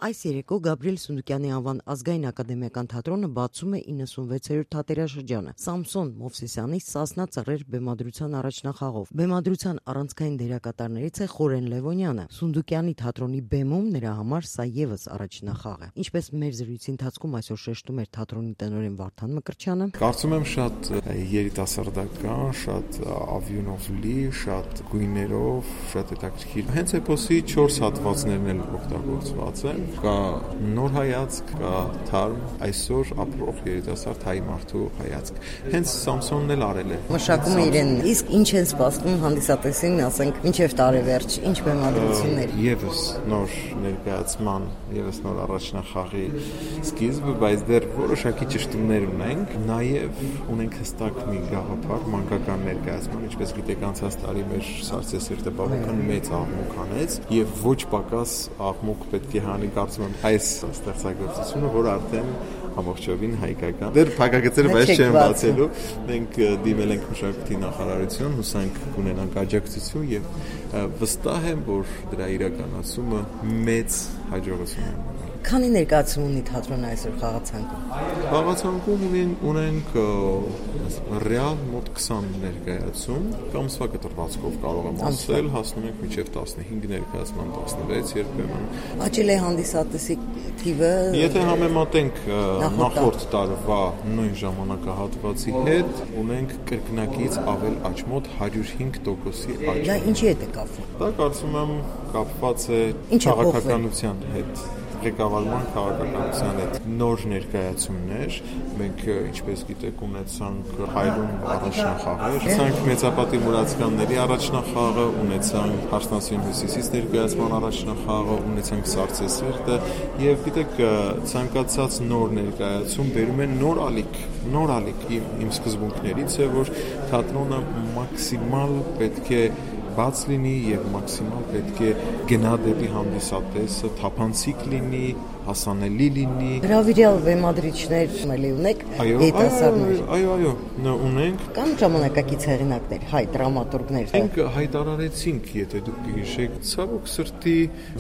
Այս երեկո Գաբրիել Սունդուկյանի անվան ազգային ակադեմիական թատրոնը բացում է 96-րդ թատերաշրջանը Սամսոն Մովսիսյանի «Սասնա ծռեր» բեմադրության առաջնախաղով։ Բեմադրության առանցքային դերակատարներից է Խորեն Լևոնյանը։ Սունդուկյանի թատրոնի բեմում նրա համար սա ևս առաջնախաղ է։ Ինչպես մեր զրույցի ընթացքում այսօր շեշտում էր թատրոնի տնօրեն Վարդան Մկրտչյանը, կարծում եմ շատ երիտասարդական, շատ ավյունով լի, շատ գույներով, շատ հետաքրքիր։ Հենց էպոսի 4 հատվածներն էլ օգտագործված են։ Կա նոր հայացք, կա թարմ, այսօր ապրող երիտասարդ հայ մարդու հայացք։ Հենց Սամսոնն էլ արել է։ Մշակում է իրեն։ Իսկ ինչ են սպասվում հանդիսատեսին, ասենք, մինչև տարեվերջ, ինչ բեմադրություններ։ Եվս նոր ներկայացման, եվս նոր առաջնախաղի սկիզբը, բայց դեռ որոշակի ճշտումներ ունենք, նաև ունենք հստակ մի գաղափար մանկական ներկայացման, ինչպես գիտեք, անցած տարի մեր Սարսեսերտը բավական մեծ աղմուկ հանեց եւ ոչ պակաս աղմուկ պետք է հանի, կարծում եմ, այս ստեղծագործությունը, որ արդեն ամբողջովին հայկական։ Դեռ փակագծերը բայց չեն բացելու։ Մենք դիմել ենք մշակույթի նախարարություն, հուսանք կունենանք աջակցություն եւ վստահ եմ, որ դրա իրականացումը մեծ հաջողություն է։ Քանի ներկայացում ունի թատրոնը այսօր խաղացանկում։ Խաղացանկում ունենք ռեալ մոտ 20 ներկայացում, ամսվա կտրվածքով կարող եմ ասել, հասնում ենք մինչև 15 ներկայացման, 16 երբեմն։ Աճել է հանդիսատեսի թիվը։ Եթե համեմատենք նախորդ տարվա նույն ժամանակահատվածի հետ, ունենք կրկնակից ավել աճ, մոտ 105%-ի աճ։ Դա ինչի հետ է կապվում։ Դա կարծում եմ կապված է քաղաքականության հետ։ Ղեկավարման քաղաքականության հետ նոր ներկայացումներ, մենք ինչպես գիտեք ունեցանք հայլուն առաջնախաղեր, ունեցանք մեծապատի մուրացկանների առաջնախաղը, ունեցանք Հարսնասյուն Հյուսիսից ներկայացման առաջնախաղը, ունեցանք Սարսեսերտը եւ գիտեք ցանկացած նոր ներկայացում բերում է նոր ալիք իմ սկզբունքներից է, որ թատրոնը մաքսիմալ պետք է բաց լինի եւ մաքսիմալ պետք է գնա դեպի հանդիսատեսը, թափանցիկ լինի, հասանելի լինի։ Հրավիրյալ բեմադրիչներ ունելի ունեք երիտասարդներ։ Այո, ունենք։ Կան ժամանակակից հեղինակներ, հայ դրամատուրգներ։ Մենք հայտարարեցինք, եթե դուք հիշեք, ցավոք սրտի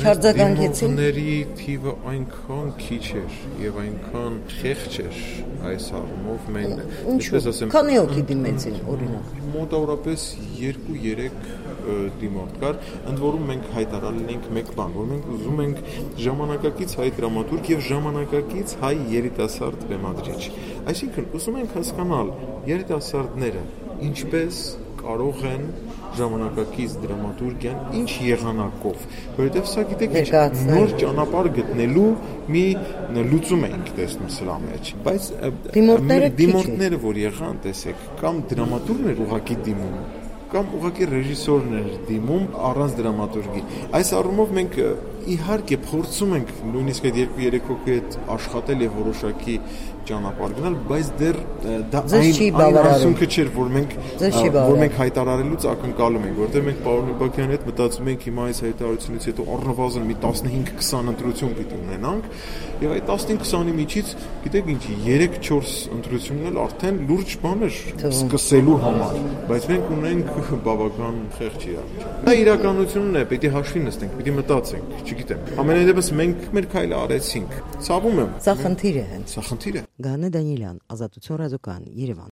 դիմողների թիվը այնքան քիչ էր եւ այնքան խեղճ էր այս առումով մենք, ինչպես ասեմ, քանի հոգի դիմեցին օրինակ։ Մոտավորապես 2-3 դիմորդ կար, ընդ որում մենք հայտարարել ենք մեկ բան, որ մենք ուզում ենք ժամանակակից հայ դրամատուրգ եւ ժամանակակից հայ երիտասարդ բեմադրիչ։ Այսինքն ուզում ենք հասկանալ երիտասարդները ինչպես կարող են ժամանակակից դրամատուրգիան ինչ եղանակով, որովհետև սա գիտեք նոր ճանապարհ գտնելու մի լուծում ենք տեսնում սրա մեջ, բայց դիմորդները որ եղան, տեսեք, կամ դրամատուրգներ ուղղակի դիմում կամ ուղղակի ռեժիսորներ դիմում առանց դրամատուրգի։ Այս առումով մենք իհարկե փորձում ենք նույնիսկ այդ 2-3 հոգի հետ աշխատել եւ որոշակի ճանապարհ գնալ, բայց դեռ դա այն ասունքը չէր, որ մենք հայտարարելուց ակնկալում ենք, որտեղ մենք պարոն Իբակյանի հետ մտածում ենք հիմա այս հայտարարությունից հետո առնվազն մի 15-20 ընտրություն պիտի ունենանք, եւ այդ 15-20-ի միջից, գիտեք ինչ, 3-4 ընտրությունն էլ արդեն լուրջ բան էր սկսելու համար, բայց մենք ունենք բավական խեղճ իրավիճակ։ Դա իրականությունն է, պիտի հաշվի նստենք, պիտի մտածենք, չգիտեմ։ Ամենայն դեպս մենք մեր քայլը արեցինք։ Ցավում եմ։ Սա խնդիր է հենց։ Սա խնդիր է։ Գանե Դանիելյան, Ազատություն ռադիոկայան, Երևան։